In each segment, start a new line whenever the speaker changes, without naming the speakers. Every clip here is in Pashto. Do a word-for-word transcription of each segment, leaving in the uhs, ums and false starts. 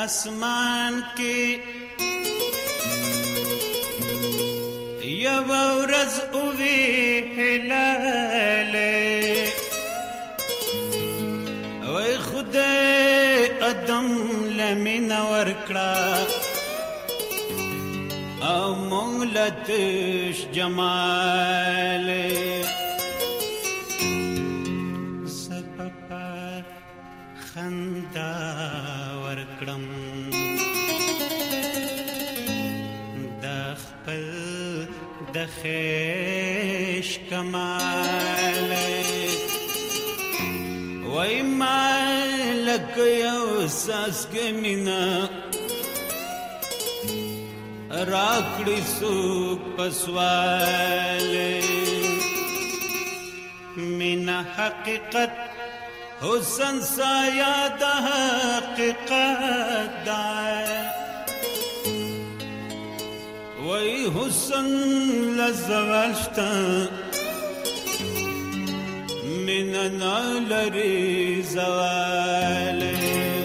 اسمان کې یو ورځ اووی هلاله وای خدای ادم لمن ورکړه او مونږ لتش جمال سپپا خندا ورکړم د خپل د خیش کمال وای ما لک یو ساس کې مینا راکړی سوک پسواله مینا حقیقت حسن سایا د حقیقت دا وای حسن لزوال شتا مینا نالری زواله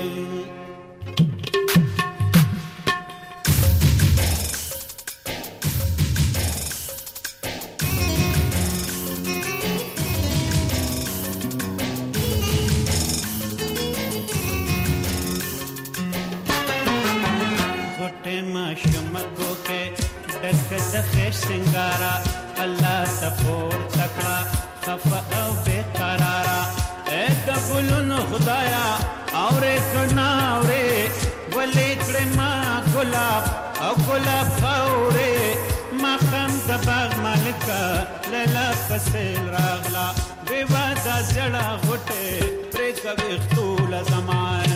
ډک د خیش سنگارا الله تپور تکړه خفا او بے قرارا اے د ګلونو خدایا اورې کنا اورې ولې کړې ما ګلاب او ګلاب اورې ما خم د باغ مالکا لیلا فسل راغلا بے وادا زړه غټه پرې کوي خطول زمان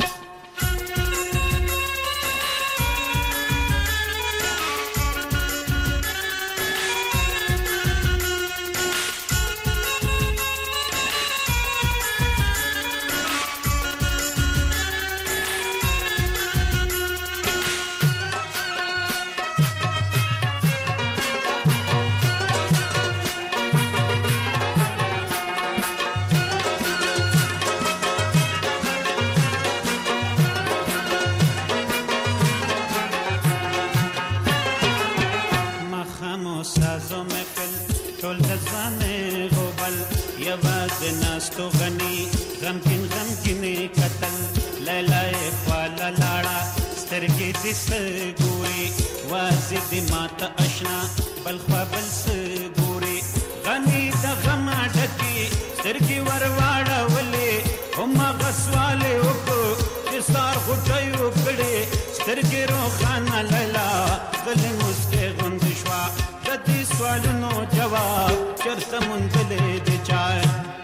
ناستو غنی غمکن غمکن قتل لیلای خوالا لاړه سترګې دې سګوري واځي دې ماته اشنا بل خوا بل سګوري غنی د غم ډکې سترګې ورواړولې هماغه سوالې وکړو چې سار غوټۍ وکړې سترګې روښانه لیلا غلې مسکې غوندې شوه د دې سوالونو جواب چېرته موندلی دې چای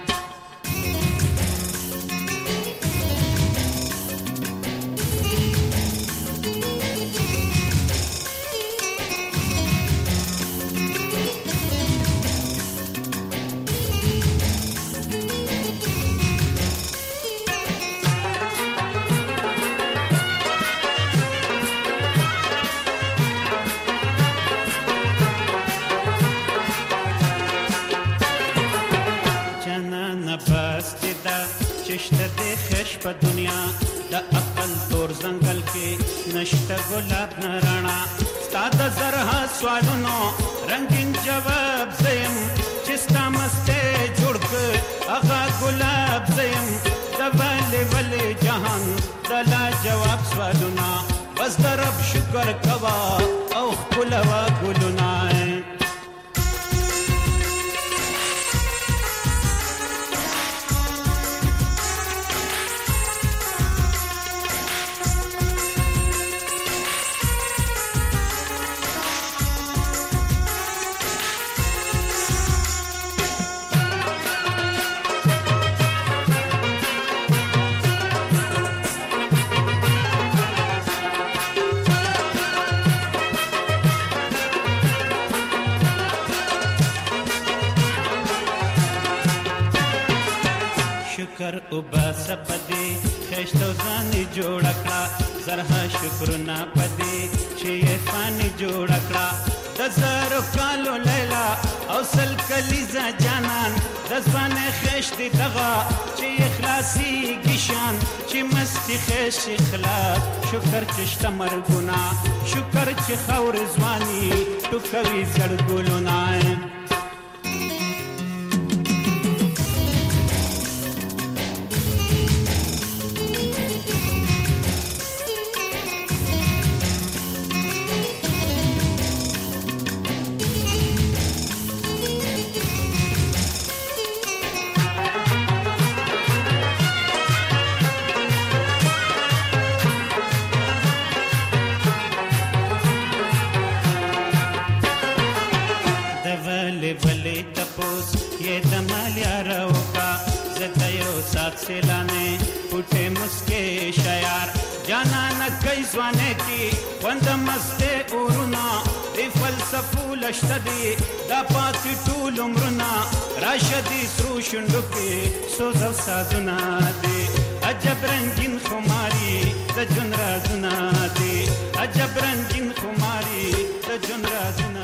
چشته دې خش په دنیا د عقل تور ځنګل کې نشته ګلاب نه رڼا ستا د زرها سوالونو رنګین جواب زیم چې ستا مستی جوړ کړ هغه ګلاب زیم د ولې ولې جهان د لا جواب سوالونه بس د رب شکر کوه او ښکلوه ګلونه شکر او باسه پدې خشتو ځانې جوړ کړه زرها شکرونه پدې چې یې فانې جوړ کړه د زرو کالو لیلا او سل کلیزه جانان د ځوانۍ خشتې دغه چې اخلاصېږي شان چې مستې خشې خلاص شکر چې شته مرګونه شکر چې خاورې ځواني ټوکوي زړ ګلونه سیلانے پھوٹے مسکے شیار جانا نگئی زوانے کی وند مستے اورونا دی فلسفو لشتدی دا پاتی طول عمرنا راشدی سرو شنڈکی سوزو سازنا دی عجب رنگین خماری دا جن رازنا دی عجب رنگین خماری دا جن رازنا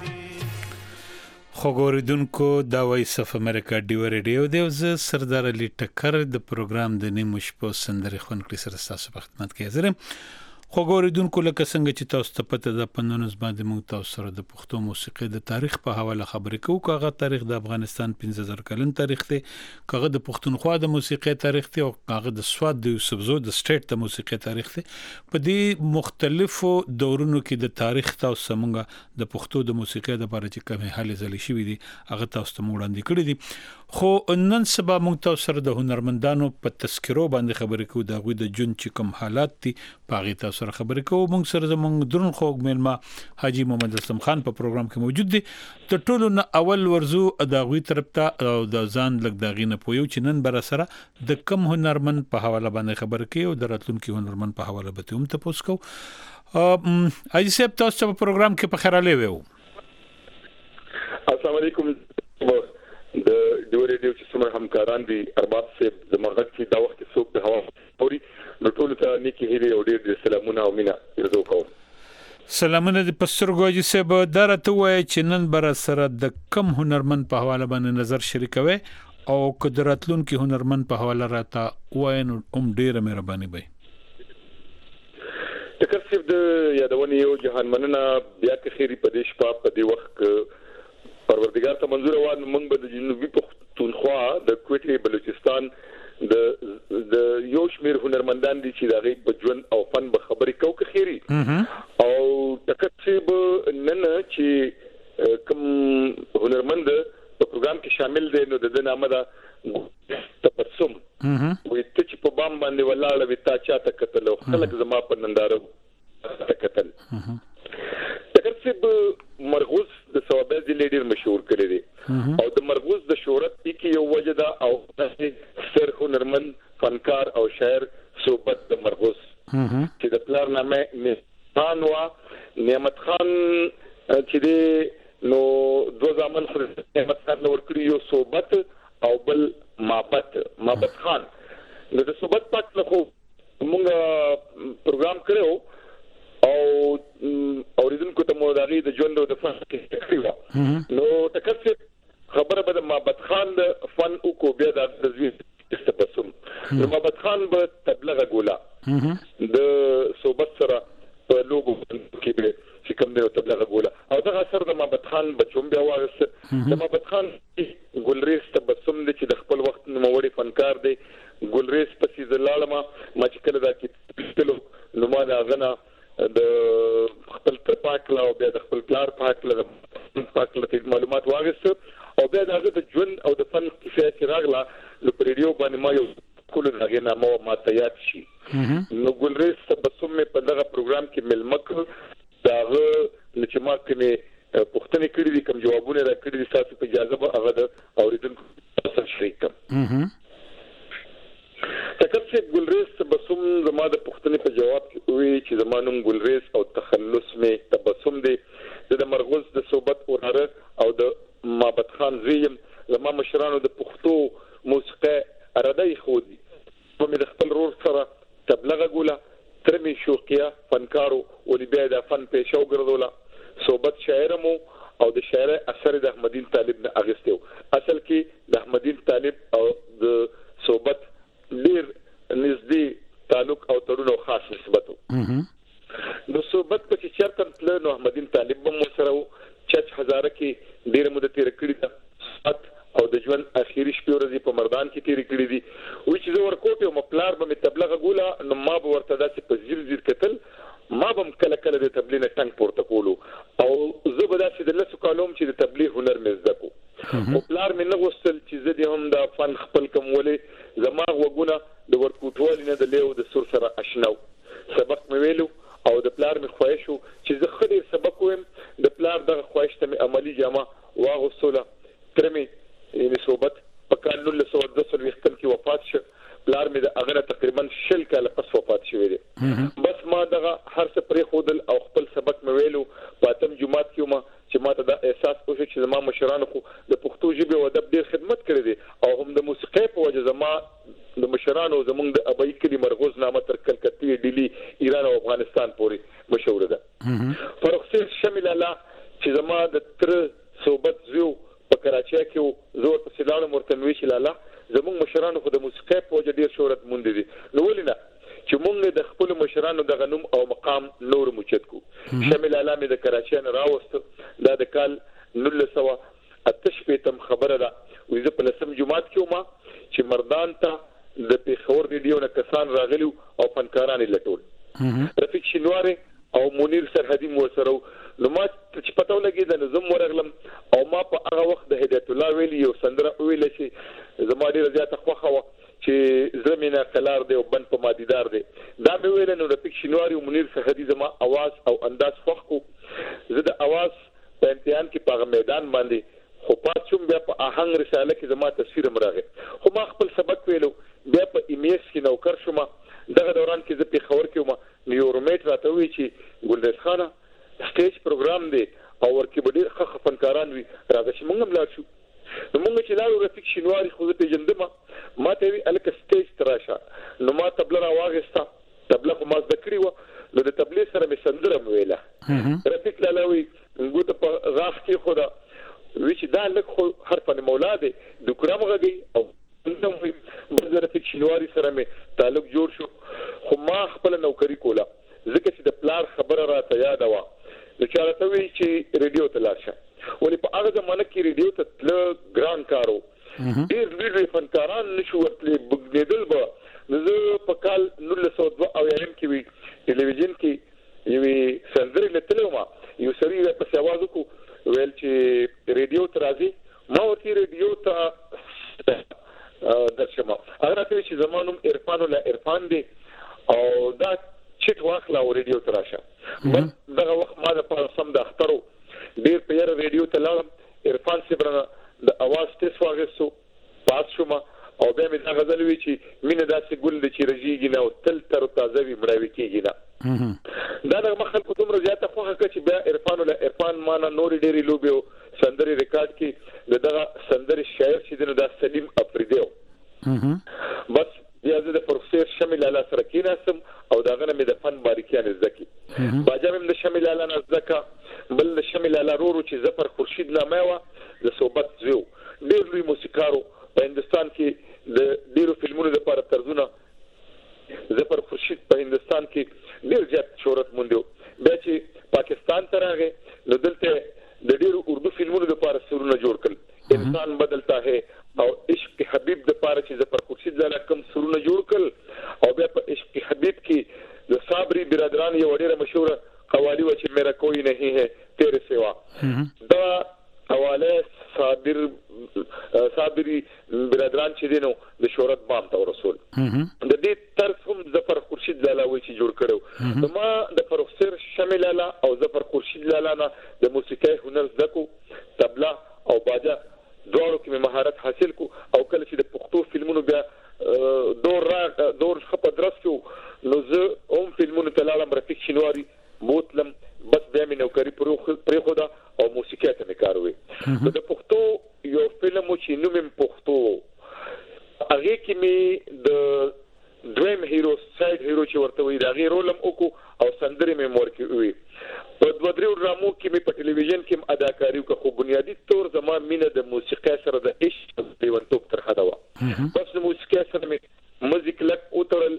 خوګوریدونکو دا وایس اف امریکا ډیو ریډیو دی او زه سردار علي ټکر د پروګرام د نیمو شپو سندرې خونکړې سره تاسو په خدمت کې حاضر یم خوګوریدونکو لکه څنګه چې تاسو ته پته ده په نن ورځ باندې موږ تاسو سره د پښتو موسیقۍ د تاریخ په حواله خبرې کوو کاغه تاریخ د افغانستان پنځه زره کلن تاریخ دی کاغه د پښتونخوا د موسیقۍ تاریخ دی او کاغه د سواد د یوسفزو د سټیټ د موسیقۍ تاریخ دی په دې مختلفو دورونو کې د تاریخ تاسو څنګه د پښتو د موسیقۍ د لپاره چې کومه حل زلي شوې دي هغه تاسو ته وړاندې کړې دي خو نن سبا موږ تاسو سره د هنرمندانو په تذکرو باندې خبرې کوو د غوي د جون چې کوم حالات دي پاغي تاسو سره خبرې کوو موږ سره زموږ درن خوګ ملما حاجی محمد اسلم خان په پروګرام کې موجود دي د ټولو نه اول ورزو د غوي طرف ته او د ځان لګ داغینه پویو چې نن بر سره د کم هنرمند په حواله باندې خبرې کوي او د راتلونکي هنرمند په حواله به هم تاسو کو حاجی صاحب تاسو په پروګرام کې په خیراله وو
السلام علیکم د ډیو ریډیو چې څومره همکاران دي ارباب صاحب زموږ کې دا وخت څوک د هوا پوری نو ټول ته نیکی هیله او ډیر سلامونه او مینا ورزو کوم
سلامونه د پسترګوجي صاحب درته وای چې نن بر سره د کم هنرمند په حواله باندې نظر شریکوي او قدرتلون کې هنرمند په حواله راته وای نو هم ډیره مهرباني وي
تکر صاحب د یادونه یو جهان مننه بیا که خيري په دې شپه په دې وخت پروردگار ته منظور و موږ به د جنوبي پښتونخوا د کوټې بلوچستان د د یو شمیر هنرمندان دي چې دغه په ژوند او فن به خبرې کوي که خيري او تکتب نن چې کوم هنرمند په پروګرام کې شامل دي نو د نامه دا تبسم وي ته چې په بام باندې ولاړ وي تا چا ته کتل او خلک زما په ننداره کتل تکتب مرغوز د ثوابه ځلې ډیر مشهور کړی دی او د مرغوز د شهرت کې یو وجدا او سر هنرمند فنکار او شاعر صوبت د مرغوز چې د پلار نامه نعمت وا نعمت خان چې دی نو دو ځامن سره نعمت خان نور کړی یو صوبت او بل مابت مابت خان نو د صوبت پات نه خو موږ پروګرام کړو او اوریدونکو ته مو دغه د ژوند او د فن کې تقریبا نو تکثر خبره به د مابت خان د فن او کو بیا د تزویر استبسم نو مابت خان به تبلغه ګولا د صوبت سره په لوګو کې به چې کوم دی تبلغه ګولا او دا اثر د مابت خان بچوم بیا وارث د مابت خان ګلریز تبسم د چې د خپل وخت نوموړي فنکار دی ګلریز پسې زلالما ما چې کله دا کې تلو نو ما دا غنا د خپل پاکلا او بیا د خپل پلار پاکلا پاکلا ته معلومات واغست او بیا دغه د ژوند او د فن کیسه چې راغله نو په ریډیو باندې ما یو کول دغه نامو ما تیار شي نو ګلریز تبسم په دغه پروګرام کې ملمک داغه چې ما کومه پوښتنه کړې دي کوم جوابونه را کړې دي تاسو په اجازه به هغه د اوریدونکو سره شریک کړم تکڅ ګلریز تبسم زما د پوښتنې په جواب کې وی چې زمانوم ګلریز او تخلص می تبسم دی د مرغوز د صوبت وراره او د مابت خان زیم زما مشرانو د پښتو موسیقي اراده خودي په مې د خپل رور سره تبلغه ګولا ترمي شوقیا فنکارو ولې بیا د فن پېښو ګرځولا صوبت شاعرمو او د شاعر اثر د احمدین طالب نه اغستو. اصل کې د احمدین طالب او د صحبت ډیر نږدې تعلق او تړون او خاص نسبت وو. د صحبت په چې چرته تل نو احمدین طالب هم سره وو. چچ هزاره کې ډیر مدته تیر کړی ده او د ژوند اخیری شپې ورځې په مردان کې تیر کړی دي. و چې زه ورکوټ یو مپلار به مې تبلیغ غوله نو ما به ورته داسې په زیر زیر کتل، ما به کله کله د تبلیغ نه ټنګ پورته کولو او زه به داسې د لسو کالوم چې د تبلیغ هنر مې زده کو. خو پلار مې نه غوښتل چې زه دې هم د فن خپل کوم ولې زما غوږونه د ورکوټوالي نه د لیو د سور سره آشنا سبق مې ویلو او د پلار مې خواهش وو چې زه ښه ډېر سبق ویم. د پلار دغه خواهش ته مې عملي جامه واغوستله. تر مې یعنی صحبت په کال نولس سوه دوه څلوېښتم کې وفات شو. پلار مې د هغه نه تقریبا شل کاله پس وفات شوی دی. بس ما دغه هر څه پرېښودل او خپل سبق مې ویلو. په اتم جومات کې وم چې ما ته دا احساس وشو چې زما مشرانو خو د پښتو ژبې او ادب ډېر خدمت کړی دی او هم د موسیقۍ په وجه زما د مشرانو زمونږ د ابۍ کلي مرغوز نامه تر کلکتې، ډیلي، ایران او افغانستان پورې مشهوره ده. فرخ شامل الله چې زما د تر صحبت زیو په کراچۍ کې زور په سیلانو مرتنوي چې لاله زموږ مشرانو خو د موسیقۍ په وجه ډیر شهرت مونږ دي. نو ولې نه چې مونږ د خپل مشرانو د غنوم او مقام نور موچت کو. شامل الله مې د کراچۍ نه راوست. دا د کال نولس سوه اته شپېتم خبره ده. وې زه په لسم جمعات کې وم چې مردان ته د پیښور ریډیو نه کسان راغلي او فنکاران یې لټول. رفیق شینواری او منیر سرحدي مو سره نو ما چې پتو لګیدل زم ورغلم او ما په هغه وخت د هدایت الله ویلی یو سندره ویل چې زما ډیره زیاته خوښه وه چې زمينه کلار دی او بند په مادیدار دی. دا مې ویل نو رفیق شینواری او منیر سرحدي زما आवाज او انداز خوښ کو. زه د आवाज په امتحان کې په میدان باندې خو پاتوم بیا په آهنګ رساله کې زما تصویر مراغه. خو ما خپل سبق ویلو بیا په ایمیس کې نوکر شوم. دغه دوران کې زه په خبر کې وم. یو رومیټ راته وی چې ګلدیز خانه سټیج پروګرام دی او ورکه به ډیر ښه فنکاران وي راځي چې موږ هم لاړ شو. نو موږ چې لاړو رفیق شینواری خو زه پیژندم ما ته وی الکه سټیج تراشه. نو ما تبله راواغسته. تبله خو ما زده کړې وه نو د تبلې سره مې سندره مې ویله. رفیق لاله وی ګوته په غاښ کې خو دا وی چې دا لږ خو حرفن مولا دی د کرام غږی او د رفیق شینواری سره مې تعلق جوړ شو. خو ما خپل نوکری کوله ځکه چې د پلار خبره راته یاد وه. نو چې راته وی چې ریډیو ته لاړ شه. ولې په هغه زمانه کې ریډیو ته تله ګران کار و. ډېر لوی فنکاران نشو ورتلی بګنېدل به. نو زه په کال نولس سوه دوه اویایم کې وي ټلویزیون کې یوې سندرې لیدلی وم. یو سړي راپسې اواز وکړو ویل چې ریډیو ته راځي. ما ورته ریډیو ته درشم. هغه راته وی چې زما نوم عرفان الله عرفان دی او دا چټ واخلا او ریډیو ته راشه. بس دغه وخت ما د پاره سم د اخترو ډیر په یاره ریډیو ته لاړم. عرفان صبرنه د اواز ټیس واغستو پاس شوم او بیا مې دا غزل وی چې مینه داسې ګل دی چې رژیږي نه او تل تر تازه وي مړاوي کېږي نه. دا د خلکو دومره زیاته خوښه کړه چې بیا عرفان الله عرفان ما نه نورې ډېرې لوبې او سندرې ریکارډ کې د دغه سندرې شاعر چې دی نو دا سلیم افریدی و. بس بیا زه د پروفیسر شامل الله سره کېناستم او داغه نه مې د فن باریکیان زده کړې. باجا مې د شامل الله نه زده کړه. بل د شامل الله ورو چې ظفر خورشید نامه وه د صحبت زیو ډېر لوی موسیقارو په هندستان کې د ډېرو فلمونو لپاره طرزونه. ظفر خورشید په هندستان کې ډېر زیات شهرت موندو. بیا چې پاکستان ته راغی نو دلته د ډېرو اردو فلمونو لپاره سرونه جوړ کړل. انسان بدلتا ہے او عشق حبیب د پاره چې ظفر خورشید زاله کم سرونه جوړ کړل او بیا په عشق حبیب کې د صابری برادران یو ډېره مشهوره قوالی و چې میرا کوئی نہیں ہے تیرے سوا. دا حواله صابر صابری برادران چې دینو د شهرت بام ته رسول. د دې طرز هم ظفر خورشید زاله وی چې جوړ کړو. نو ما د پروفیسر شامل الله او ظفر خورشید زاله نه د موسیقۍ هنر زده کو. تبله او باجا دواړو کې مې مهارت حاصل کو او کله چې د پښتو فلمونو بیا دور را دور خپه درس شو نو زه هم فلمونو ته لاړم. رفیق شینواری بوتلم بس بیا مې نوکري پرېښوده او موسیقۍ ته مې کار وی. د پښتو یو فلم چې نوم یې پښتو هغې کې مې د دویم دویم هیرو سایډ هیرو چې ورته وي دا غیر رولم وکړو او سندري مې مور کې وي په دوه درې ډرامو کې مې په ټلویزیون کې اداکاری وکړه خو بنیادی طور زما مینه د موسیقۍ سره د عشق لیونتوب تر حده وه بس د موسیقۍ سره مې موزیک لک وتړل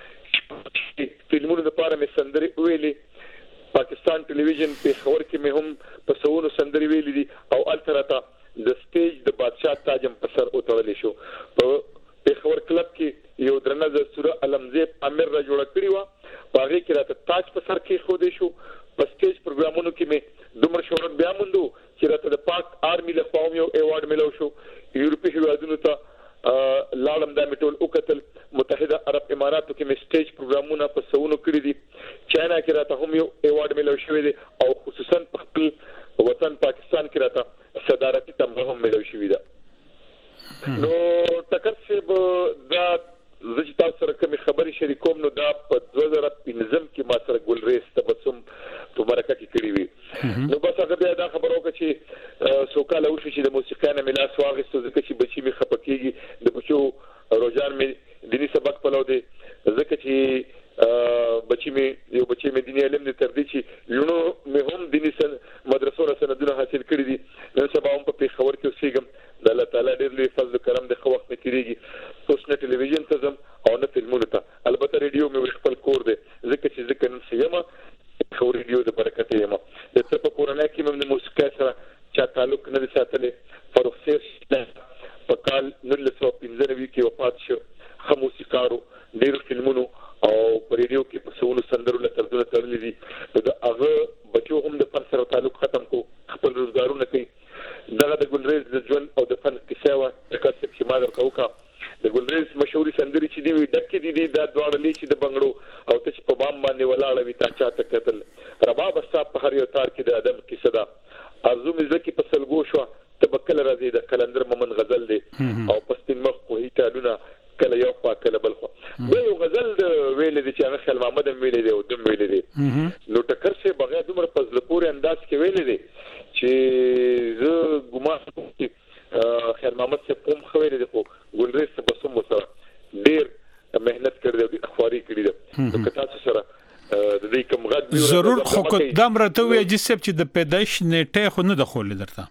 فلمونو لپاره مې سندري ویلې پاکستان ټلویزیون په خبر کې مې هم په سونو سندري ویلې دي او التراتا د سټیج د بادشاہ تاجم پر سر وتړل شو په پیښور کلب کې یو درنه د سوره علمزیب امیر را جوړ کړی و باغې کې راته تاج په سر کې خو دې شو په سټیج پروګرامونو کې مې دومره شهرت بیا موندو چې راته د پاک آرمي له خوا یو ایوارډ ملو شو یورپي هیوادونو ته لاړم د میټول او قتل متحده عرب اماراتو کې مې سټیج پروګرامونه په سونو کړی دي چاینا کې راته هم یو ایوارډ ملو شوی دی او خصوصا په خپل وطن پاکستان کې راته صدارتي تمغه هم ملو شوی دی نو ټکر چې دا زه تاسو سره کوم خبري شریکوم نو دا په دوه زره پنځم کې ما سره ګلریز تبسم په مرکه کې کړی وی نو بس هغه بیا دا خبرو کې چې سوکاله وشو چې د موسیقۍ نه ملاس واغستو ځکه چې بچی می خپکیږي د بچو روزان می دینی سبق پلو دی ځکه چې بچی می یو بچی می دینی علم دې تر دې چې لونو مې هم دینی سن مدرسو را سندونه حاصل کړی دي نن سبا هم په خبر کې اوسېږم د الله تعالی ډېر لوی فضل کرم د خو وخت کېږي اوس نه ټلویزیون ته ځم او نه فلمونو ته البته ریډیو مې خپل کور دی ځکه چې ځکه نن سیمه خو ریډیو د برکت یم د څه په کورنۍ کې مې د موسیقۍ سره چا تعلق نه ساتلې فاروق سیر په کال نولس سوه پنځه نوي کې وفات شو خو موسیقارو ډېر فلمونو او په ریډیو کې په سونو سندرو له ترجمه تړلې دي د هغه بچو هم د فن سره تعلق ختم کو خپل روزګارونه کوي دغه د ګلریز د ژوند او د فن کیسه و د کسب چې ما درته وکړه د ګلریز مشهوري سندري چې دی ډکې دي دا دواړه لیشي د بنگړو او ته چې په بام باندې ولاړ وي تا چاته قتل رباب صاحب په هر یو تار کې د ادم کیسه ده ارزو مې زکه په سلګو شو ته بکل راځي د کلندر مومن غزل دی او پستین مخ په هیټالونه کله یو خوا کله بل خوا یو غزل ویل دي چې هغه خل محمد ویل دي او دم ویل دي نو ټکر څه بغیر دومره پزله پورې انداز کې ویل دي چې زه ګمان کوم چې خیر محمد څخه کوم خبرې ده خو ګلریز څخه بسم سره ډیر مهنت کړی دی اخباري کړی دی نو که تاسو سره د دې کوم غږ
ضرور خو قدم راته وي چې د پیدایش نیټه خو نه د خول درته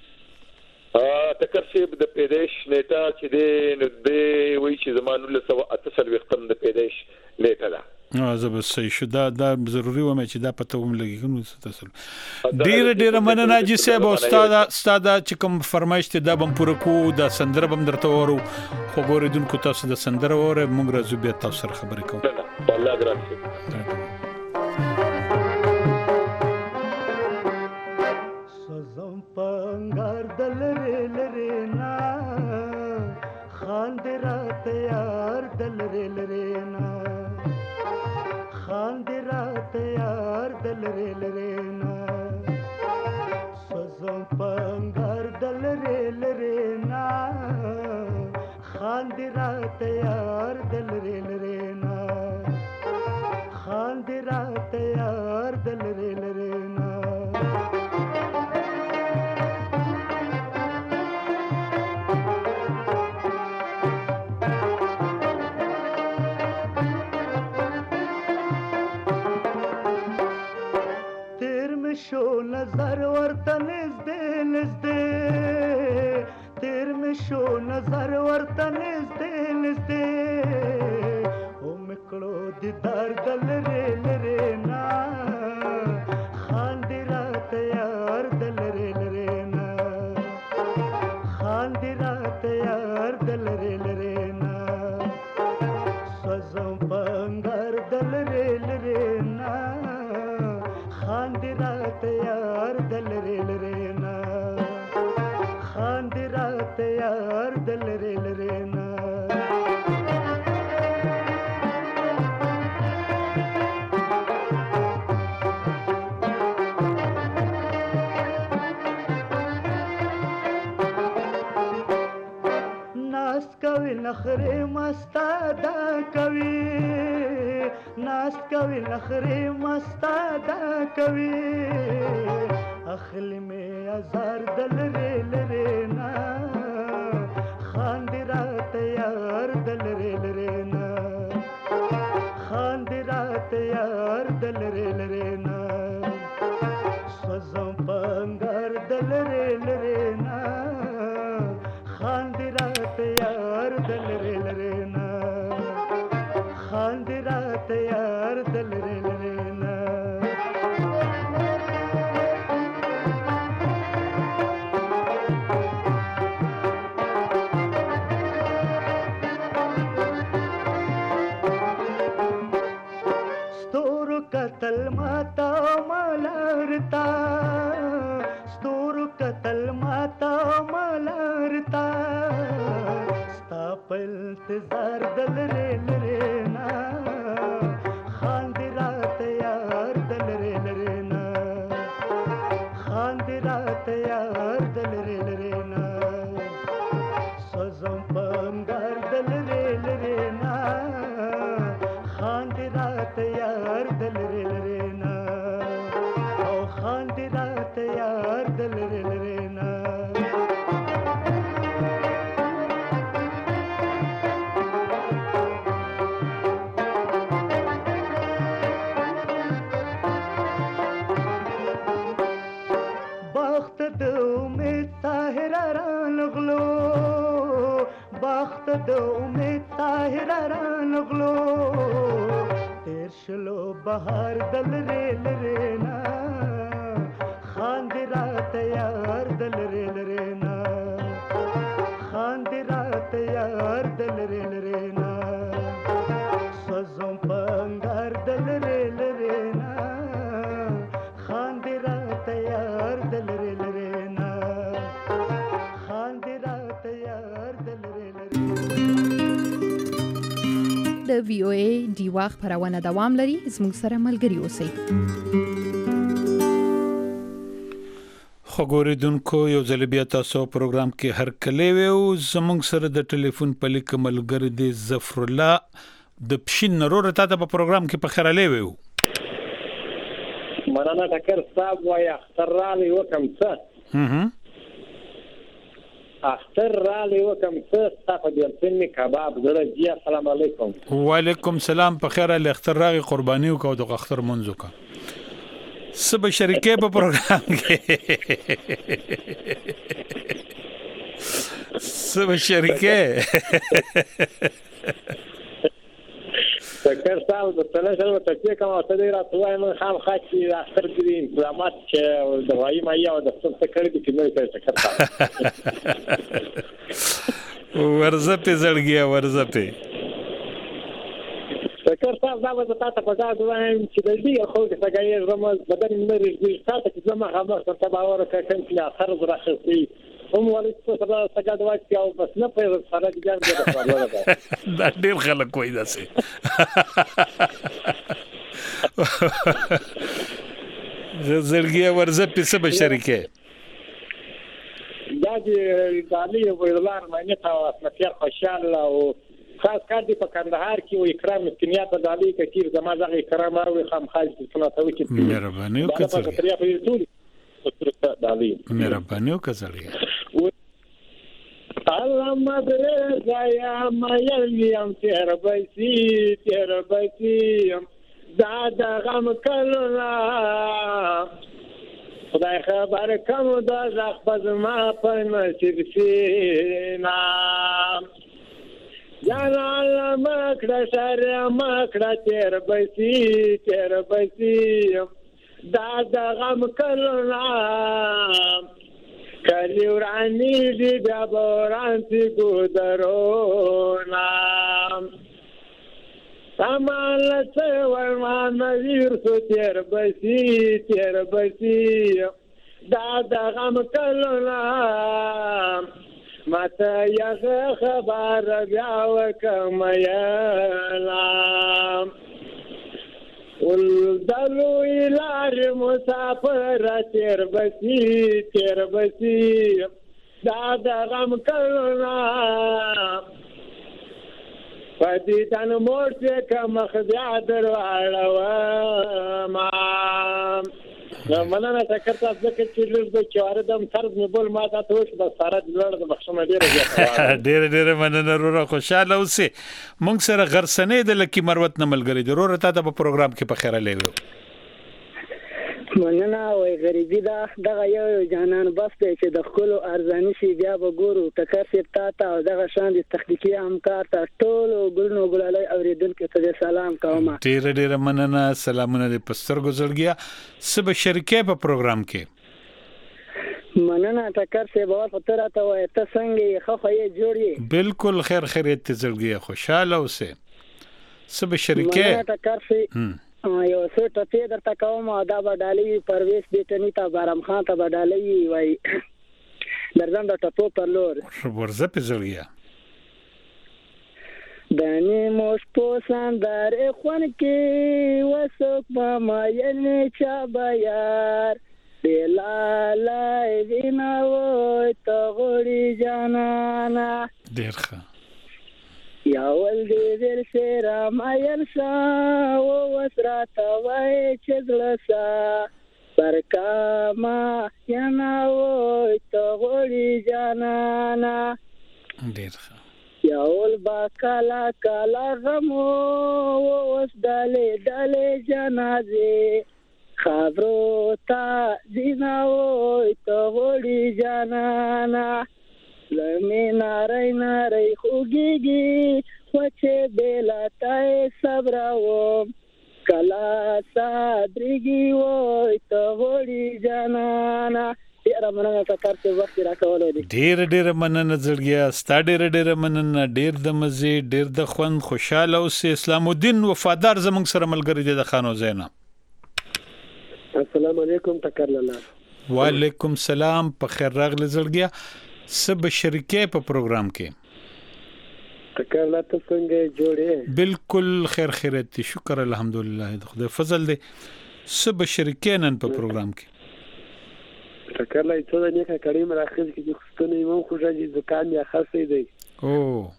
ا تکر چې د پیدایش نیټه چې د نو د وی چې زمانو له سو اتصل وختم د پیدایش نیټه ده
نو زه به صحیح شو دا دا ضروری و مې چې دا پته وم لګی نو تاسو ډیر ډیر مننه جی صاحب استاد استاد چې کوم فرمایش ته دا بم پوره کو دا سندره بم درته ورو خو ګوریدونکو تاسو د سندره وره موږ راځو بیا تاسو سره خبرې کوو
الله ګران شي
سوزم پنګار دل لرینا خان دې رات یار دل لرینا خان دې رات یار دل لرینا سوزم پنګار دل لرینا خان دې رات یار دل لرینا خان دې رات یار دل لرینا شو نظر ورته نږدې نږدې تیر می شو نظر ورته نږدې نږدې او مکړو دیدار دل لري لري نا خان دې رات یار دل لري لري نا خان دې رات یار دل لري لري نا سوزم پنګار دل لري لري نا خان دې رات یار دل لري لري نا خان دې رات یار دل لري لري نا ناس کوي نخري مستا دا کوي ناس کوي نخري مستا دا کوي اخلی می ازار دل لري لري نا خان دې رات یار دل لري لري نا لره لره نا سوزم پنګار دل لره لره نا خاندي رات یار دل لره لره نا خاندي رات یار دل لره لره نا कतल माता मलरता स्तूर कतल माता मलरता स्थापल इंतजार दल रे लरे ना खांदी रात यार दल रे लरे ना खांदी रात यार दल रे लरे ना सजम पंगार दल रे लरे ना खांदी रात यार दल रे लरे ना ओ खांदी रात यार दल रे लरे ना बख्त दो में ताहिरा नगलो बख्त दो में ताहिरा नगलो तेरशलो बहार दल रे लरे ना खांदी रात यार दल रे लरे ना खांदी रात यार दल रे लरे ना सजों पंगार दल रे लरे ना खांदी रात यार दल रे लरे ना खांदी रात यार दल रे लरे
د وی او ای دیوا خبرونه دوام لري زموږ سره ملګري اوسئ
خو ګوریدونکو یو ځل بیا تاسو پروګرام کې هر کله وو زموږ سره د ټلیفون په لیک ملګری دی ظفر الله د پښین نرور ته په پروګرام کې په خیر لې وو
مننه ټکر صاحب وای اختر رالي وکم څه
هم
اختر رالي وکم څه تاسو د سنې کباب زړه جی السلام علیکم
وعلیکم سلام په خیر ال اختر راغي قرباني او د اختر منځو کا سب شریکه په پروګرام کې سب شریکه
ټکر صاحب د تلاشل او تکي کوم څه دی راځوي نو خام خاصي اختر دې انتظامات چې د وایي ما یو د څه کړی چې نو ټکر صاحب
ورزه په زړګي ورزه په
ټکر صاحب دا به تاسو په ځای وایم چې د دې خو د څنګه رمز بدن نه رېږي تاسو چې زما خبر څه باور کوم چې اخر راخصي هم ولې څه سره څنګه دوه چې او بس نه په سره ګر دې راوړل
دا ډېر خلک کوي داسې زړګي ورزه په څه بشریکه
دا چې دالي ویلار مې ته اسمتیا خوشاله او خاص کار دی په کندهار کې او اکرام مسکینیات د دالي کثیر زما زغه اکرام او خام خالص صلوات او کې
مهرباني وکړئ مهرباني وکړئ
الله مدره زایا مېلیم تیر بيسي تیر بيسي دا د غم کلونا خدای خبر کوم دا زخ ما په نصیب سینا جانا الله مکړه شر مکړه تیر بيسي تیر بيسي دا د غم کلونا کلی ورانی دی بیا بوران سی گودرونا سامان لسه ورمان نویر سو تیر بسی تیر بسی دا دا غم کلونا ماتا یخ خبر بیاوکم یلام ولدلو الار مسافر تیر بسی تیر بسی دا دا غم کلونا فدیتان مورچه که مخبیا دروالا ما مننه تکر تاسو ځکه چې لږ د چوردم طرز مې بول ما ته وښ د سره د لړ د بخښنه ډیره زیاته
ډیره ډیره مننه وروره خوشاله اوسې مونږ سره غرسنې د لکی مروت نه ملګری ضرورت ته په پروګرام کې په خیره لېو
مننه وای غریبي دا دغه یو جانان بس دی چې د خپلو ارزاني شي بیا به ګورو ټکر صاحب تا ته او دغه شان د تخنیکي همکار ته ټولو ګلونو ګلالۍ اورېدونکو ته سلام کوم.
ډېره ډېره مننه. سلامونه دې په سترګو زړګیا. څه به شریکې په پروګرام کې؟
مننه ټکر صاحب اول خو ته راته وایې ته څنګه یې ښه خو یې جوړ یې؟
بالکل خیر خیریت دې زړګیا خوشحاله اوسې. څه به شریکې؟
مننه ټکر صاحب یو څه ټپې درته کوم دا به ډالۍ پرویز بیټني ته بارم خان ته به ډالۍ وایي درځم د ټپو پر لور
ورځه په زړګیا.
د نیمو شپو سندرې خوند کې وڅوک به ماینې چا به یار بلالای وینا وای ته غوړي جانانا
ډېر ښه
یا ول دې ور سره مایر سا او وسراته وای چې زلسا برکما یا نا وای ته غوړي جانانا
ډېر ښه
یا ول با کالا کالا غمو وس دالې دالې جنازه خبرو تا دینا وای ته غوړي جانانا لمه نارای نارای خوګيږي وچه بلا تای صبر و کلا صبرږي وای ته وړي جانانا. ډېر مننه ټکر څه وخت راکولو دي.
ډېر ډېر مننه زړګیا. ستا ډېر ډېر مننه. ډېر د مزه ډېر د خوند خوشاله اوسې. اسلام الدین وفادار زمونږ سره ملګری دی د خانو زینا.
السلام علیکم ټکر لاله.
وعلیکم سلام. په خیر راغلی زړګیا. سب شریکې په پروګرام کې
ټکر لا ته څنګه جوړې؟
بالکل خیر خیرت دي شکر الحمدلله د خدای فضل دی. سب شریکې نن په پروګرام کې
ټکر لا څه نه کا کریم راخل کې خستونه یو خو ځي ځکان یا خاصې دی.
او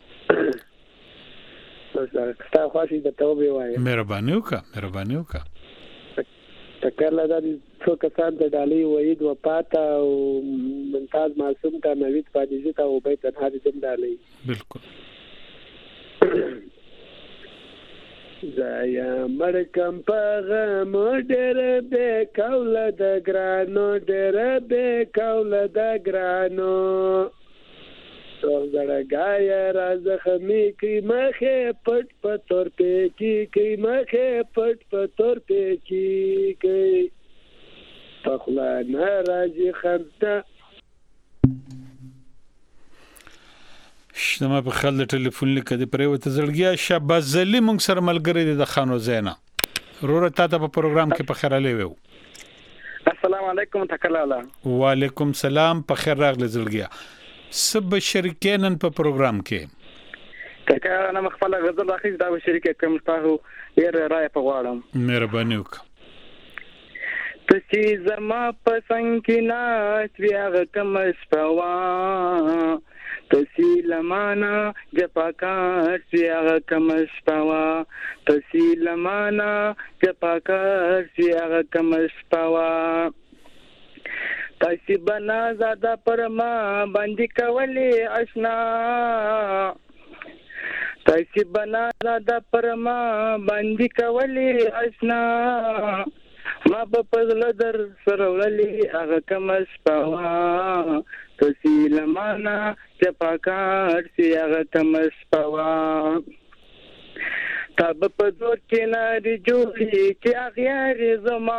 ستا خواشي د توبه وای.
مهرباني وکړه مهرباني وکړه.
ټکر لا د څو کسان د ډالۍ وحید و پاتا او ممتاز معصوم ته نوید پادیجی ته او بیت تنها دې ډالۍ.
بالکل
زایا مرکم پغم ډېر به کوله د ګرانو ډېر به کوله د ګرانو زړګای راز خمی کی مخه پټ پتور پېکی کی مخه پټ پتور پېکی کی پخلا ناراضي خنده
شنه په خل ټلیفون لیکه دی پرې وته زړګیا شاباز زلی مونږ سره ملګری دی د خانو زینا روره تاسو په پروګرام کې په خیر علي وو.
السلام علیکم تکلاله.
وعلیکم سلام. په خیر راغلی زړګیا. سب شریکینن په پروګرام کې
کله انا مخفل غزل اخیز دا شریک کوم تاسو ډیر رائے په غواړم.
مهرباني وکړه.
تسی زما پسند کې ناچ بیا کم سپوا تسی لمانا جپاکار بیا کم سپوا تسی لمانا جپاکار بیا کم سپوا تاسی بنا زاده پرما باندې کولی آشنا تاسی بنا زاده پرما باندې کولی آشنا ما په پزل در سروللی هغه کم سپوا تاسی لمانا چپاکار سی هغه کم سپوا تاب په زور کې ناری جوړی چې اغیار زما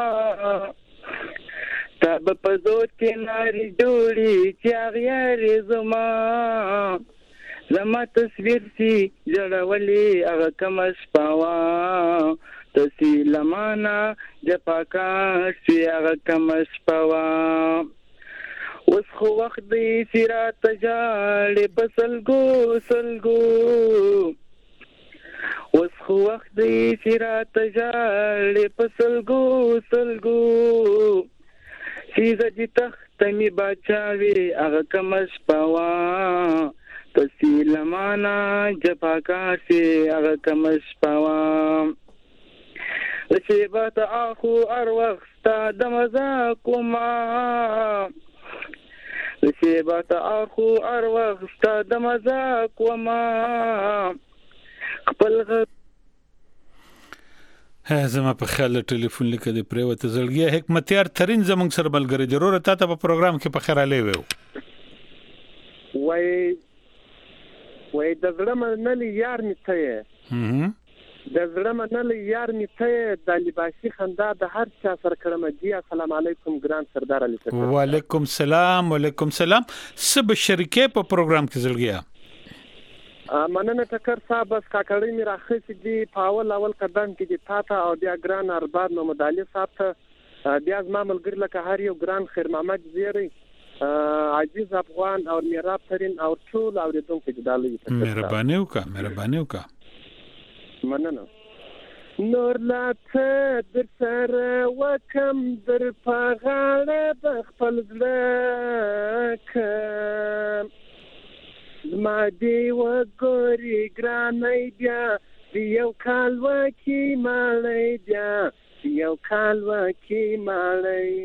تاب په زور کې ناری جوړی چې اغیار زما زما تصویر سی جوړولی هغه کم سپوا تسی لمانا جپاکار سی هغه کم سپوا اوس خو وخت دی سیرات جاړې بسلګو سلګو اوس خو وخت دی سیرات جاړې بسلګو سلګو سیزه دي تخت می بچاوي هغه کم سپوا تسی لمانا جپاکار سی هغه کم سپوا شیبات آخو اروخستا دمزاکو ما شیبات آخو اروخستا دمزاکو ما خپل غ
زما په خیال ټلیفون لیکه د پریوته زړګي حکمتیار ترين زمونږ سره بلګری ضرورت ته په پروګرام کې په خیر علي وو
وای وای د زړه منلي یار می ته
هم
د زړه منلي یار می ته د لباسي خندا د هر چا سره کړم دی. السلام علیکم ګران سردار علي ټکر.
وعلیکم السلام وعلیکم السلام. سب شریکې په پروګرام کې زړګیا
مننه ټکر صاحب. بس کاکړی می راخص دي په اول اول قدم کې دي تا ته او بیا ګران ارباب محمد علي صاحب ته بیا زما ملګری لکه هر یو ګران خیر محمد زیری عزیز افغان او میراب ترين او ټول اوریدونکو کې دالي.
مهرباني وکړه مهرباني وکړه.
مننه. نور لا ته در سره وکم در پاغاړه د خپل زړه کم ما دی وګوري ګرانې بیا یو کال وکی مالې بیا یو کال وکی مالې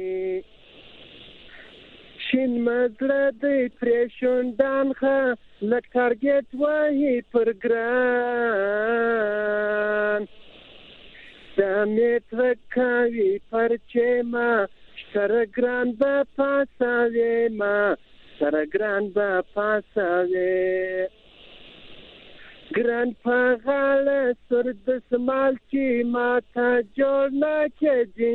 شین مزړه د پریشون دانخه لک تارګټ وای پر ګران دمت وکوي پر چما سره ګران به پاساوي ما سره ګران به پاساوي ګران پغاله سر د سمال چې ما ته جوړ نه کې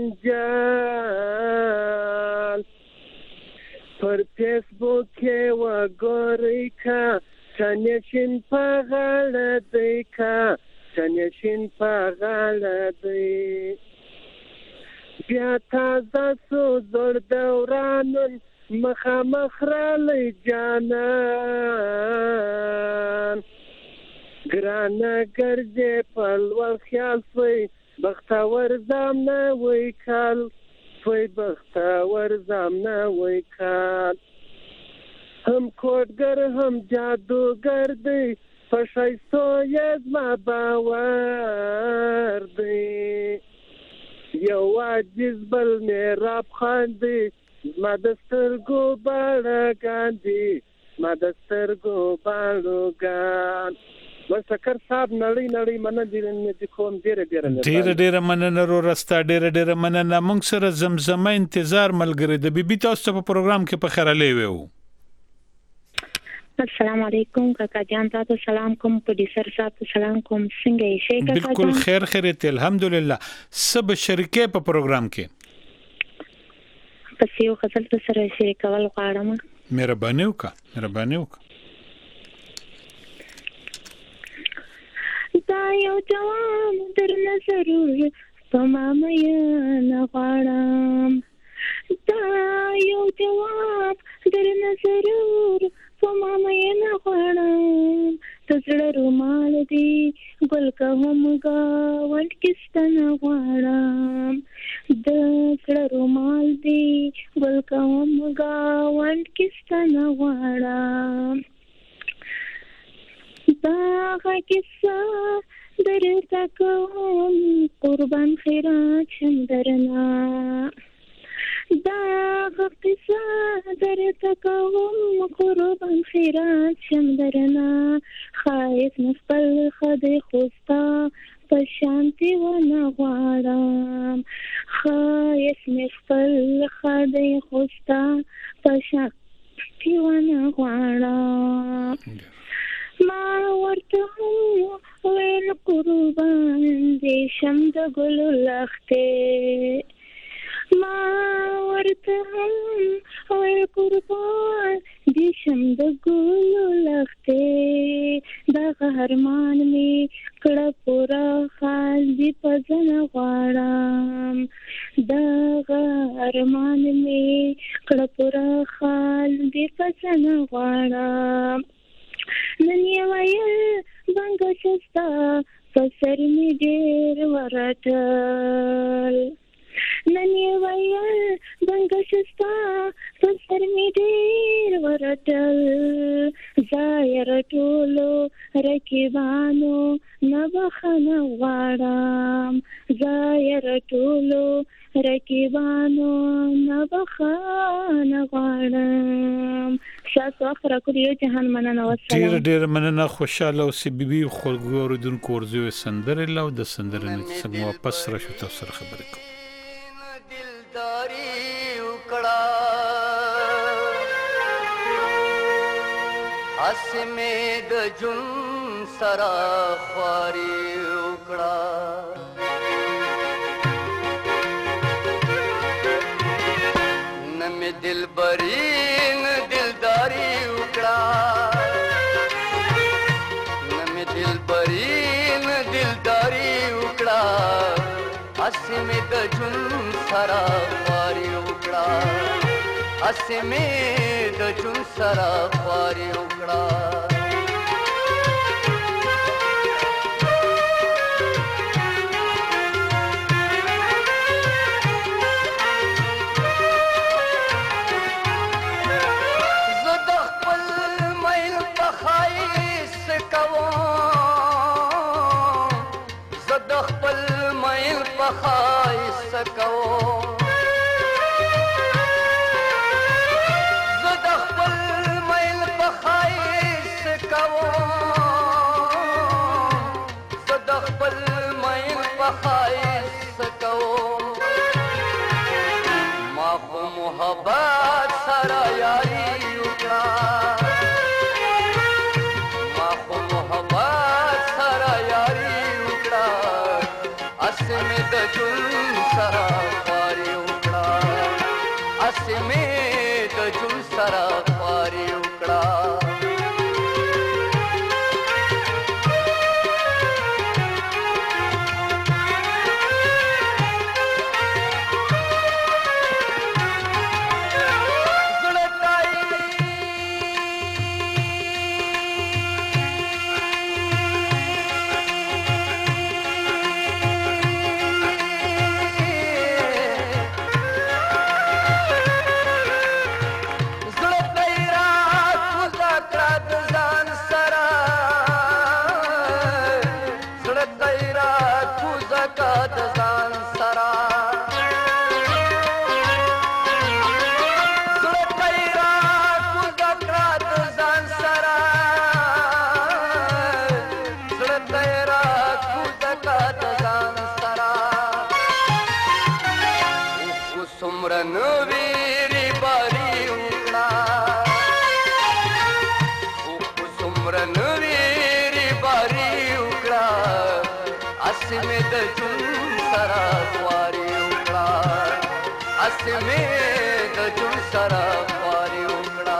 جنجال پر فیسبوک کې وګورئ کا چنشین پغاله دی کا چنشین پغاله دی بیا تازه سو زړ دورانن مخامخ را لې جانان ګرانه ګرځې پلوال خیال سوی بختور زام نه وای کال سوی بختور زام نه وای کال هم کوډګر هم جادوګر دی پښایستو یې ما باور دی یو عجیز بل میراب خان دی ما دسترګو باړګاندي ما دسترګو باړګان وسکر صاحب نړۍ نړۍ مننه دې نه کوم ډېر ډېر
ډېر ډېر مننه رو راستا ډېر ډېر مننه. موږ سره زمزمه انتظار ملګری د بیبي تاسو په پروګرام کې په خیر علي وو.
السلام علیکم کاکا جان تاسو سلام کوم پروډوسر صاحب سلام کوم څنګه یې شي کاکا
بالکل خیر خیرت الحمدلله. سب شریکې په پروګرام کې
پس یو غزل سره شریکول غواړم.
مهرباني وکړه مهرباني وکړه.
دا یو جواب در نظر تمام نه غواړم دا یو جواب در نظر تمام نه غواړم تزړه رومال دی ګل کوم گاوند کستنه غواړم د زړه رومال دی ګل کوم گاوند کستنه غواړم دا کیسه درته کوم قربان خیرات شم درنا دا کیسه درته کوم قربان خیرات شم درنا خایف نخپل خدای خوستا په شانتي و نه غواړم خایف نخپل خدای خوستا په شانتي و نه غواړم ما ورته ویل قربان دې شم د ګلو لښتې ما ورته ویل قربان دې شم د ګلو لښتې دغه ارمان مې کړه پوره خال دې په ځنه غواړم دغه ارمان مې کړه پوره خال دې په ځنه غواړم نن یې ویل بنګه شسته په سر مې ډېر ورټل نن یې ویل بنګه شسته په سر مې ډېر ورټل ځای رټولو رقیبانو نه بخښنه غواړم ځای رټولو رقیبانو نه بخښنه غواړم شاسو اخر کو یو جهان مننه والسلام
ډیر ډیر مننه خوشاله او سی بي بي خلګو اوردونکو ورزو سندره له د سندره نه څنګه واپس راشو تاسو سره خبرې کوم
دلداري وکړه اسمه د جون سرا خواري وکړه نم دل برین دلداري وکړه نم دل برین دلداري وکړه اسمه د جون سرا خواري وکړه اسمه د جون سرا خواري وکړه زه د خپل میل په خایس کوم زه د خپل میل په خایس کوم محبت سره یاري وکړه ما خو محبت سره یاري وکړه اسمه د جون سره خواري وکړه اسمه د جون سره خواري وکړه اسمه د جون سرا خواري وکړه اسمه د جون سرا خواري وکړه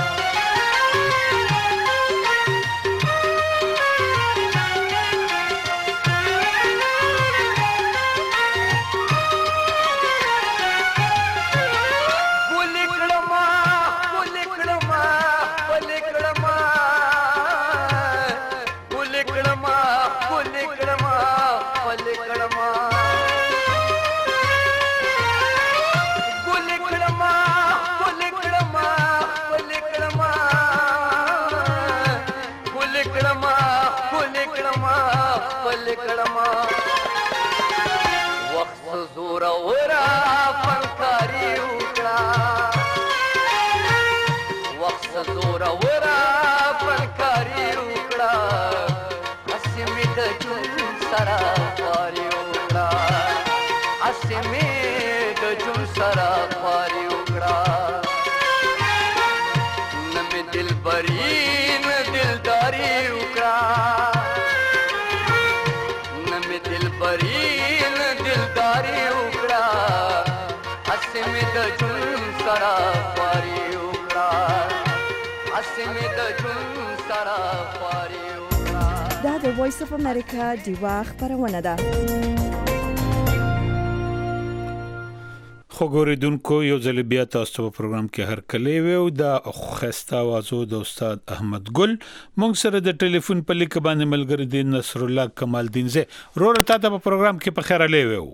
وقت زور ورا فنکاری وکړه وقت زور ورا فنکاری وکړه اسمه د جون سرا خواري وکړه اسمه د جون سرا خواري وکړه نم دل برین دلداري وکړه دل برین دلداري وکړه اسمه د جون سرا خواري وکړه اسمه د جون سرا خواري وکړه
دا د وایس اف امریکا دیوا خبرونه ده
خو ګوریدونکو یو ځل بیا تاسو په پروګرام کې هر کله ویو دا خسته आवाजو د استاد احمد ګل مونږ سره د ټلیفون په لیک باندې ملګری دی نصر الله کمال دین زه رور ته په پروګرام کې په خیر اله ویو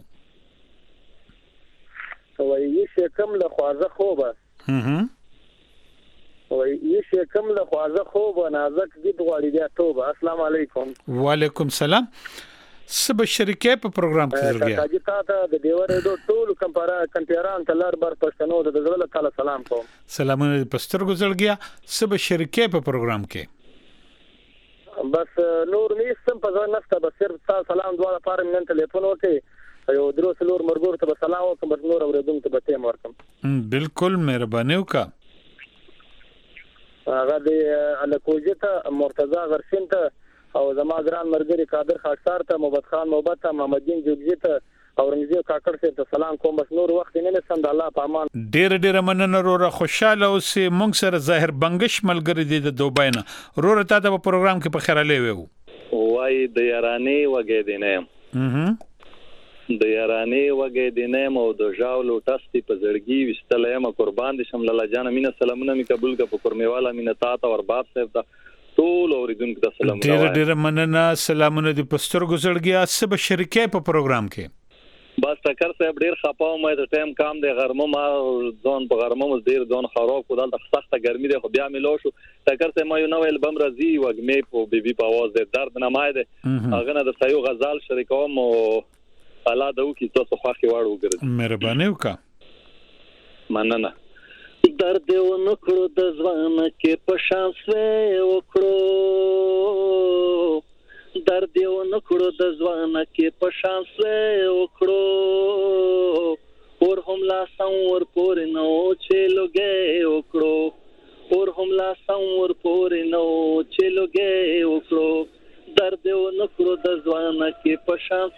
وای یې کوم له خوازه خوبه
هم
وای یې کوم له خوازه خوبه نازک دي غوړی دی توبه السلام علیکم
وعلیکم سلام سب شریکې په پروګرام کې زړګیا
کاجی تا ته د ډیورې ټول کمپارا کنټیران تلار بر پښتنو د زړه تعالی سلام کوم.
سلامونه پستر ګزړګیا سب شریکې په پروګرام کې
بس نور نه سم په ځان نشته بس صرف سلام دعا لپاره من ټلیفون وکي یو درو سلور مرګور ته سلام وکم بس نور اوریدونکو ته به ورکم.
بالکل مهرباني وکا
هغه د الکوجته مرتضی غرسین ته او زما ګران مرګري قادر خاکسار ته محمد خان محبت ته محمدین جوجي ته اورنګزیو کاکړ ته سلام کوم بس نور وخت نه سم د الله په امان.
ډیر ډیر مننه وروره خوشاله اوسې مونږ سره ظاهر بنگش ملګری دی د دوبای نه وروره تا د پروګرام کې په خیراله وو
وای د یارانی وګې دینم
اها
د یارانی وګې دینم او د ژاولو ټستی په زړګي وستلې ما قربان دي شم لاله جان مینه سلامونه می قبول کا په کورمیواله مینه تا ته ور باب صاحب دا ټول اوریدونکو ته سلامونه
ډیر ډیر مننه سلامونه د پستر ګزړګیا سب شریکې په پروګرام کې
بس ټکر صاحب ډیر خپاو مې د ټایم کام دی غرمه ما ځون په غرمه مز ډیر ځون خراب کول د سخته ګرمي دی خو بیا مې لو شو ټکر صاحب ما یو نو البم راځي وګمې په بي بي په आवाज د درد نه مای دی هغه نه د سایو غزال شریکوم او الله دو کی تاسو خو خي واړو ګرځي
مهرباني وکا
مننه درد و نکړو د ځوان کې په شانس وکړو درد و نکړو د ځوان کې په شانس وکړو اور هم لا سمور پور نو چې لګي وکړو اور هم لا سمور پور نو چې لګي وکړو درد و نکړو د ځوان کې په شانس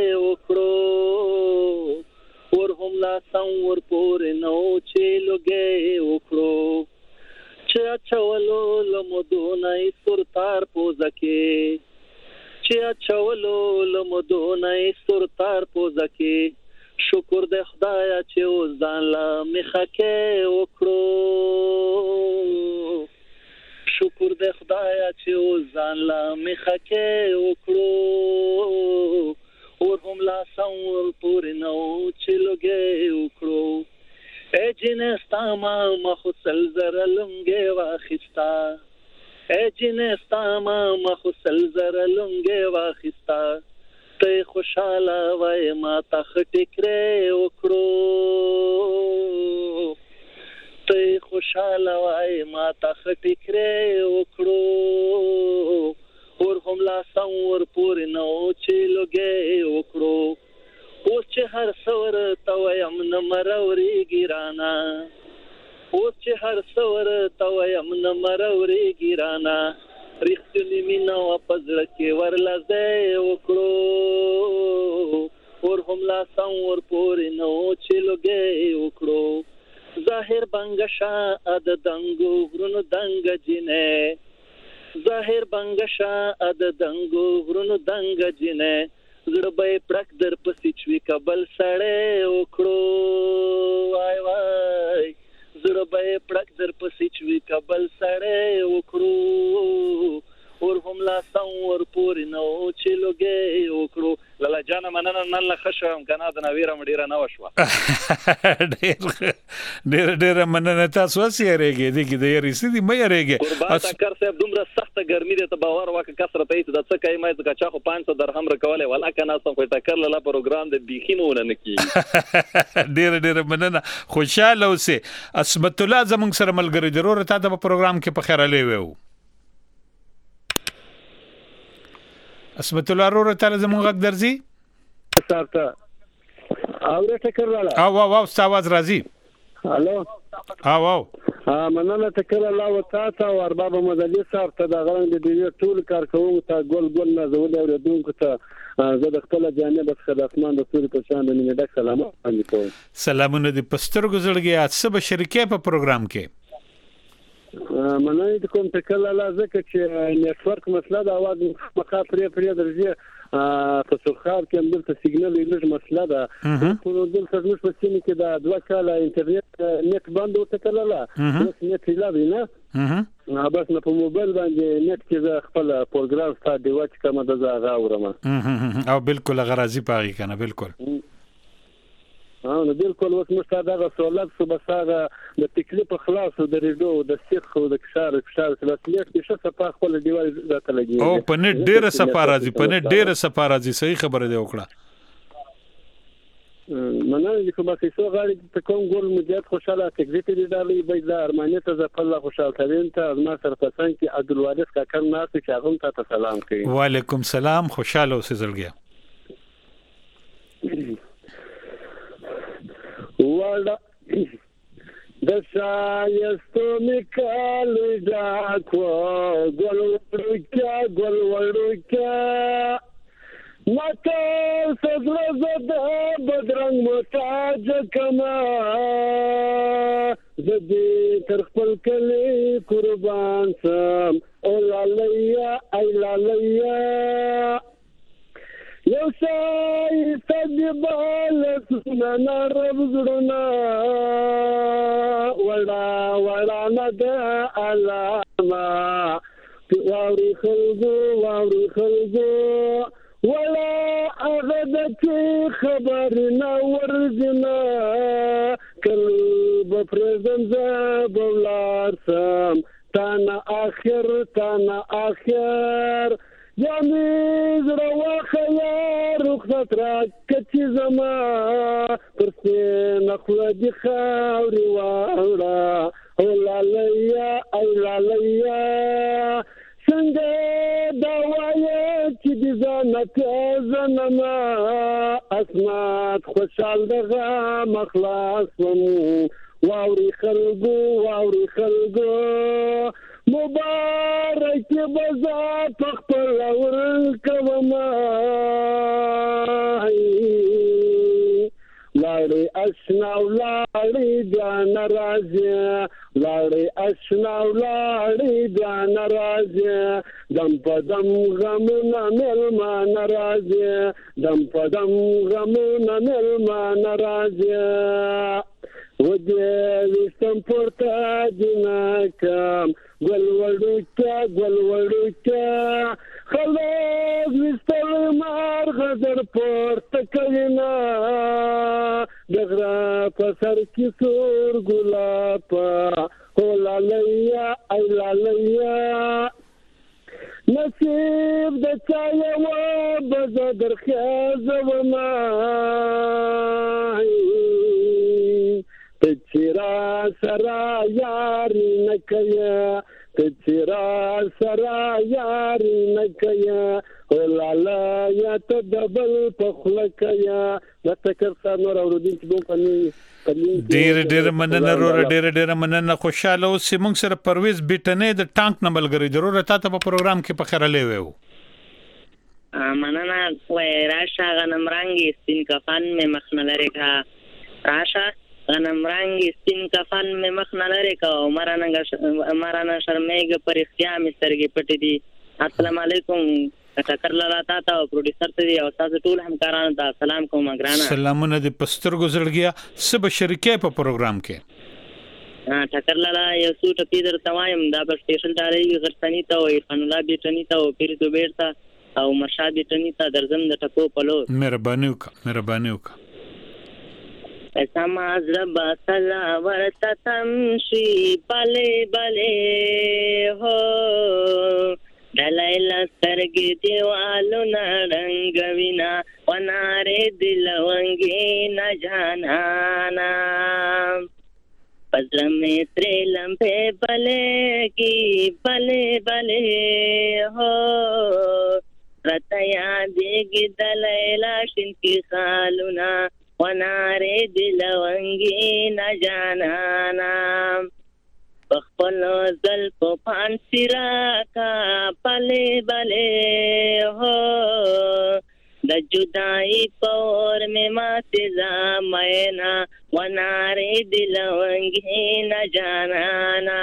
وکړو اور هم لا سمور پور نو چې لګي وکړو چې چولو لمدونای سرتار پوزکه چې چولو لمدونای سرتار پوزکه شکر د خدای چې ځان لا مخکه وکړو شکر د خدای چې ځان لا مخکه وکړو اور هم لا سمور پور نو چې لګي وکړو اے جنستا ما مخسل زر لنګي واخستا اے جنستا ما مخسل زر لنګي واخستا ته خوشاله وای ما ته خټکره وکړو ته خوشاله وای ما ته خټکره وکړو اور هم لا سمور پور نو چې لګي وکړو اوس چې هر څور تویم نه مروري ګرانا اوس چې هر څور تویم نه مروري ګرانا رښتینی مینا پزړه کې ورلځه وکړو اور هم لا سمور پور نو چې لګي وکړو ظاهر بنگشا اد دنګو غرونو دنګ جنې ظاهر بنگشا اد دنګو غرونو دنګ جنې زړه به پړک در پسې چوي کبل سړې وکړو وای وای زړه به پړک در پسې چوي کبل سړې وکړو اور هم لا سمور پور نو چې لګي وکړو لاله جان مننه نن لا خشم کنه د نویرم ډیره نو شو
ډیر ډیر ډیر مننه تاسو سیریږي دي کې د یری سدي مې یریږي
قربان تکر صاحب دومره سخته ګرمي ده ته باور وکړه کثرت ایت د څه کای مې ځکه چې خو پانڅ سو درهم رکواله ولا کنه سم خو تکر لاله پروګرام د بيخینونه نکی
ډیر ډیر مننه خوشاله اوسه اسمت الله زمونږ سره ملګری ضرور ته د پروګرام کې په خیراله وو اسمت الله وروره تعالی زموږ غږ درځي
سارته اوره ټکر والا
او واو واو ستاواز راځي
الو
او واو
ا مننه ټکر الله وتعالى او ارباب مدلي سارته د غرن د دې ټول کارکوونکو ته ګل ګل نه زول اوریدونکو ته زه د خپل جانب خدمتمن د سوري په شان د نیمه سلام باندې کوم
سلامونه د پستر ګزړګي اڅه شریکې په پروګرام کې
مننه د کوم ټکل لا ځکه چې نتورک مسله د اواز مخه پرې پرې درځي په سرخاب کې هم د سیګنال ایلج مسله ده په دې څه په سیمه کې د دوه کاله انټرنیټ نت بند ورته لاله اوس نت لابي نه نه بس نه په موبایل باندې نت کې خپل پروګرام ستاسو دی واچ کوم د زغه اورم
او بالکل غرازي پاږي کنه بالکل
او نو بالکل اوس موږ ته دغه سوالات سو بس هغه د تکلیف خلاص او د ریډو د سیخ او د کشار کشار سلاسلیت کې څه صفه خپل دیوال ذات لګي
او په نت ډیره صفه راځي په نت ډیره صفه راځي صحیح خبره دی وکړه
مننه چې کومه کیسه غواړي ته کوم ګول مجاهد خوشاله تکلیف دي دالي بيد ارمانیت ز په الله خوشاله ترين ته ما سره پسند کې عبدالوارث کاکر ناس چې هغه ته سلام کوي
وعلیکم سلام خوشاله اوسې زړګیا
وړا د شایستو میکال جاکو ګل ورکا ګل ورکا ماته صدر زده بدرنګ محتاج کما زدي تر خپل کلی قربان سم او لالیا ای لالیا یو شای تجبال سننا رب زړنا وړا وړا ندا علامه واوري خلګو واوري خلګو ولا اغدت خبر نور جنا کل بفرزم زبولار سم تانا آخر تانا آخر یامی زروا خیار رخصت را کچی زما پرسی نخلا دی خاوری واورا اولا لیا اولا لیا څنګه دا وایي چې د ځانت زنما اسمات خوشحال دغه مخلاص وم واوري خلګو واوري خلګو مبارک بزا خپل ورکوما لاړې اشنا لاړې جان راځي لاړې اشنا لاړې جان راځي دم په دم غمونه ملمان راځي دم په دم غمونه ملمان راځي ودې وستم پورته جنکم ګل وړوکا ګل وړوکا خلاص وستل مار غدر پورته کینا دغرا په سر کې سور ګلاب او لالیا ای لالیا نصیب د چا یو بز درخواز وما تچرا سرا یار نکیا تچرا سرا یار نکیا او لالا یا تدبل پخلکیا لتکر سانور اوردین چې دوه پنی
ډیر ډیر مننه ورو ډیر ډیر مننه خوشاله اوس موږ سره پرويز بیٹنې د ټانک نمبر غري ضرورت ته په پروګرام کې په خیره لوي وو
مننه وای راشه غنمرنګ سپین کفن مې مخنلره کا راشه غنمرنګ سپین کفن مې مخنلره کا عمرانه عمرانه شرمېګ پرختیا مې سترګې پټې دي السلام علیکم ټکر لاله تا او پروډوسر ته او تاسو ټول همکارانو ته سلام کوم ګرانه
سلامونه د پستر گزړګیا سب شریکې په پروګرام کې
ټکر لاله یو څو ټپی درته وایم دا په سټیشن ډارې غرسنی ته او عرفان الله بیٹنی ته او پیر تو بیرته او مرشاد بیٹنی ته درزم د ټکو پلو
مهرباني وکړه مهرباني وکړه
سماز رب صلا ورت تمشي بله بله هو دلایل سترګې دیوالو نړنګوینا وناره دلونګي نه جانانا پزلمې ترې لمبه بلې کی بلې بلې هو رتیا دیګ دلایل شین کی خالونا وناره دلونګي نه جانانا بخپل زل په پانسی راکا پلے بلے ہو د جدائی پور میں ماتی زامینا وناری دلونگی نہ جانانا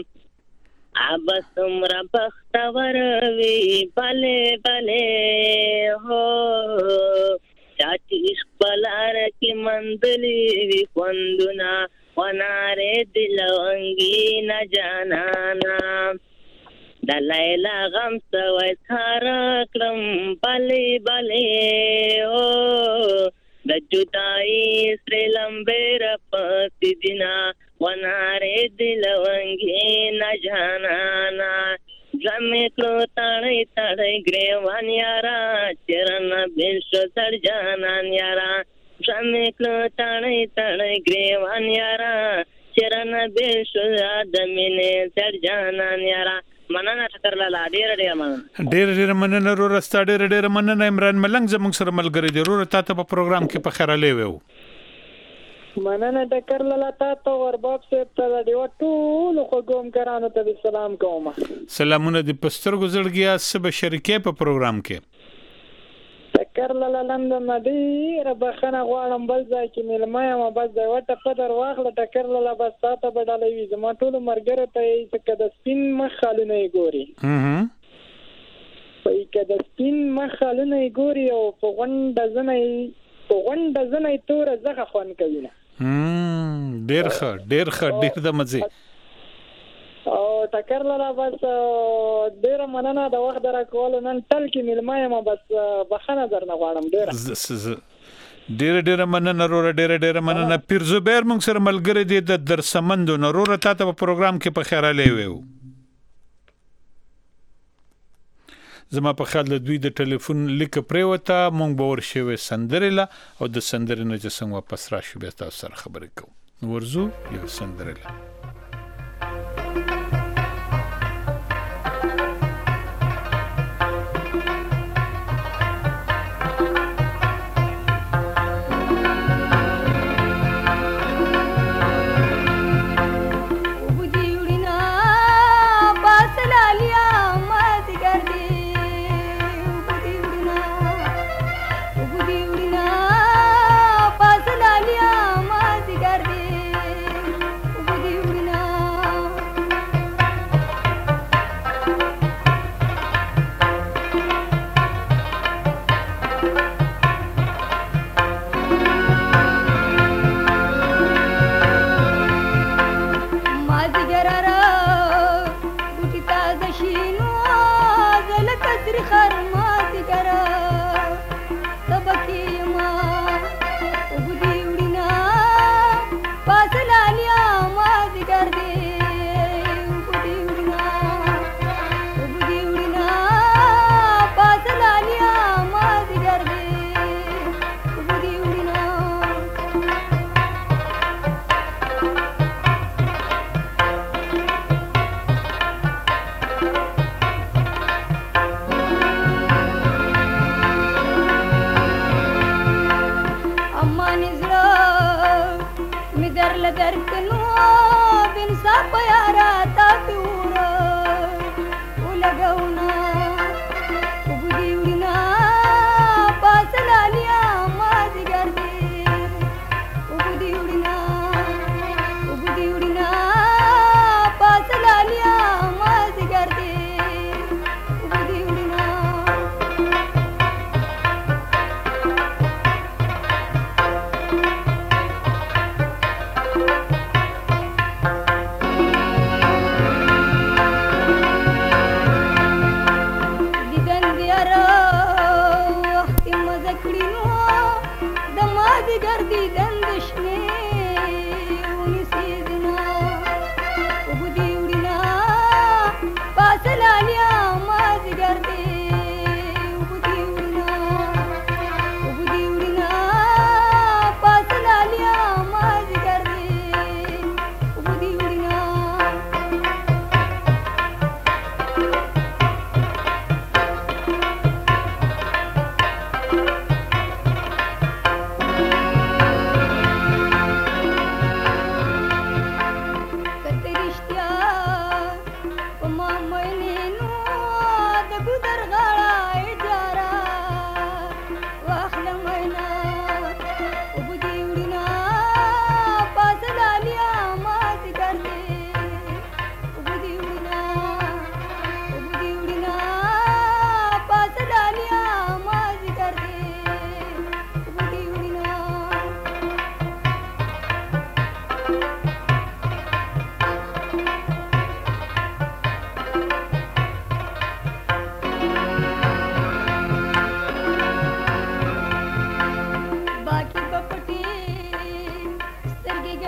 عبس عمر بختور وی پلے بلے ہو چاچی عشق بلار کی مندلی وی کندنا وناره دلونگی نه جانانا دلایلا غم سوی تھارا کلم بلی بلی او د جدائی سره لمبه را پاتې دینا وناره دلونګي نه جانانا زمې کړو تړې تړې ګریوان یارا چرن بنش سړ جانان یارا زمې کړو تړې تړې ګریوان یارا چرن بنش ادمینه سړ جانان یارا مننه ټکر لاله ډېر ډېر مننه
ډېر ډېر مننه رو رستا ډېر ډېر مننه عمران ملنګ زموږ سره ملګری دی رو تا ته په پروګرام کې په خیراله ویو
مننه ټکر لاله تا ته ورباب صاحب ته دی ټول خو کوم کرانو ته سلام کوم
سلامونه د پستر گزړګیا سب شریکې په پروګرام کې
ټکر لاله لندن دی ربخنه غواړم بل ځای کې ملمه ما بس دا وټه په در واخله ټکر لاله بس تا ته بدلې وي زما ټول مرګره ته چې کده سپین مخ خالونه ګوري
هم
په کده سپین مخ خالونه ګوري او په غونډه زنې په غونډه زنې تور زغه خوان کوي
هم ډیر ښه ډیر ښه ډیر د مزه
او ټکر لاله بس ډیر مننه د وخت درا کول نن تل کې ملمه ما بس بخنه درنه غواړم ډیر
ډیر ډیر مننه رو ډیر ډیر مننه پیر زبیر موږ سره ملګری دی د درسمندو نورو ته په پروګرام کې په خیراله ویو زما په خیال د دوی د ټلیفون لیک پریوته مونږ به ورشوي سندرله او د سندرې نه چې څنګه واپس راشو بیا تاسو سره خبرې کوو ورزو یو سندرله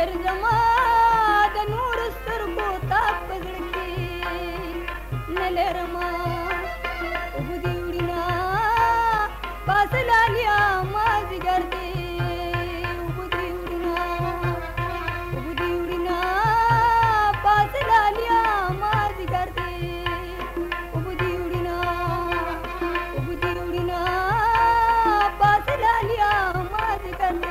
خیر زما د نور سترګو تا پزړ کې نه لرما وګدي وړینا پاسلالیا ما زګر دې وګدي وړینا وګدي وړینا پاسلالیا ما زګر دې وګدي وړینا وګدي وړینا پاسلالیا ما زګر دې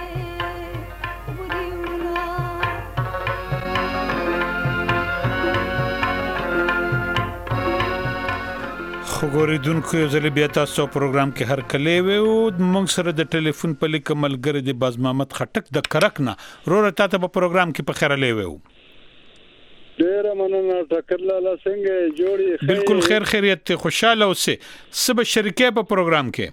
خبرېدونکو یو ځل بیا تاسو پروګرام کې هر کله وو موږ سره د ټلیفون په لیک ملګری د باز محمد خټک د کرکنا روره تاسو په پروګرام کې په خیر لوي وو
ډیر مننه ټکر لاله څنګه جوړي
بالکل خیر خیریت خوشاله اوسه سب شریکه په پروګرام کې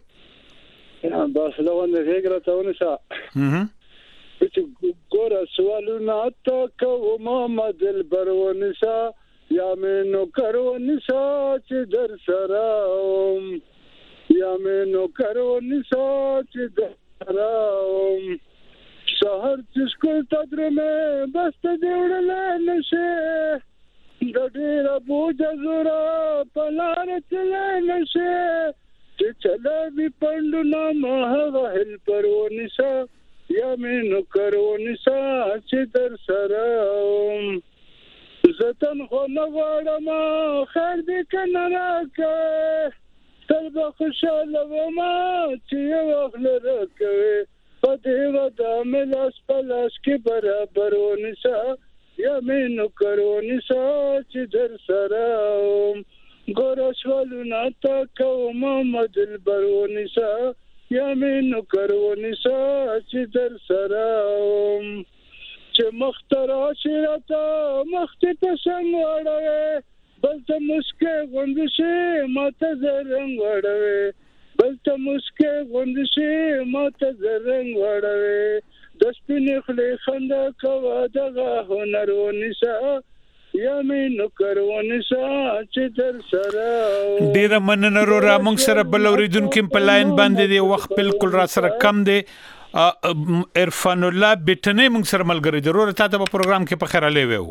بس لغونه فکر ته ونسا
هم
چې ګور سوالونه تا کوم مدل برونسا یا مینو کرو نسا چې در سراوم یا مینو کرو نسا چې در سراوم سحر چسکل تدر میں بست دیوڑل نشے ڈیر بوجھ زورا پلار چلے نشے چې چلا بھی پندو ناما غهل پرو نسا یا مینو کرو نسا چې در سراوم زتن خو نغواړم خیر دې کنه راکه تل به خوشاله وما چې یو وخت راکوي په دې ودا مې لاس په لاس کې برابر ونیسه یا مې نوکر ونیسه چې در سره وم ګوره سوالونه تا کوم مدلبر ونیسه یا مې نوکر ونیسه چې در سره وم چې مخترا شرتا مخت ته څنګه بل ته مسکه غوند شي ماته زرنګ وړوي بل ته مسکه غوند شي ماته زرنګ وړوي د سپینې خلې خندا کوا دغه هنر ونیسا یا مې نوکر ونیسا چې در سره
ډیر مننه رو را موږ سره بل اوریدونکو په لاین باندې دی وخت بالکل را سره کم دی عرفان الله بیٹنه موږ سره ملګری ضرور تاسو په پروګرام کې په خیر علي وو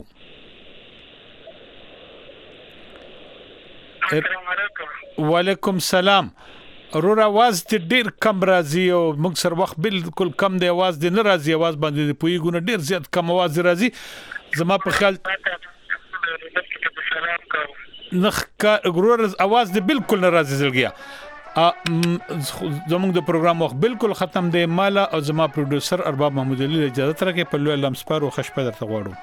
وعلیکم سلام رور आवाज ته ډیر کم راځي او موږ سره وخت بالکل کم دی आवाज دی نه راځي आवाज باندې پویګونه ډیر زیات کم आवाज راځي زما په خیال نخ رور आवाज دی بالکل نه راځي زلګیا زموږ د پروګرام وخت بالکل ختم دی مالا او زما پروډوسر ارباب محمود علي اجازه تر کې په لوی لمسپارو خشپه درته غواړو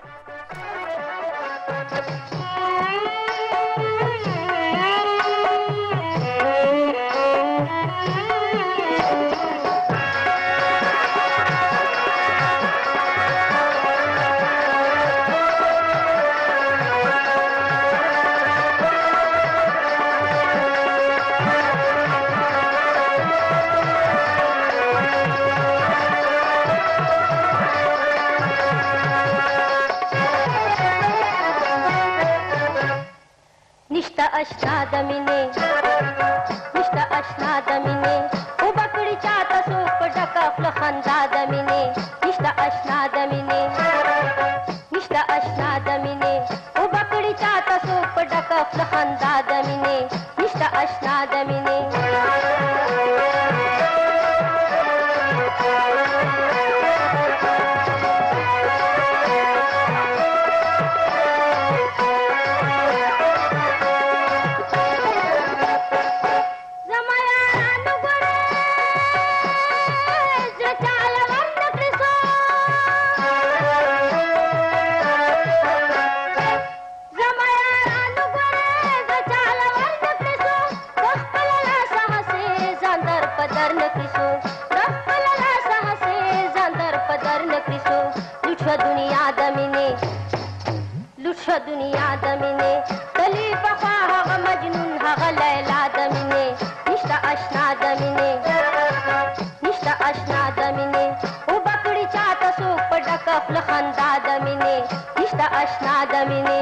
اشنا دمینه نشتا اشنا دمینه او بکړی چاته سو پټکا خپل خندا دمینه نشتا اشنا دمینه نشتا اشنا دمینه او بکړی چاته سو پټکا خپل خندا دمینه نشتا اشنا دمینه दुनिया दमिने कली बफा हग मजनून हग लैला दमिने निष्ठा अशना दमिने निष्ठा अशना दमिने ओ बकड़ी चाता सो पडक फल खंदा दमिने निष्ठा अशना दमिने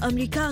امریکا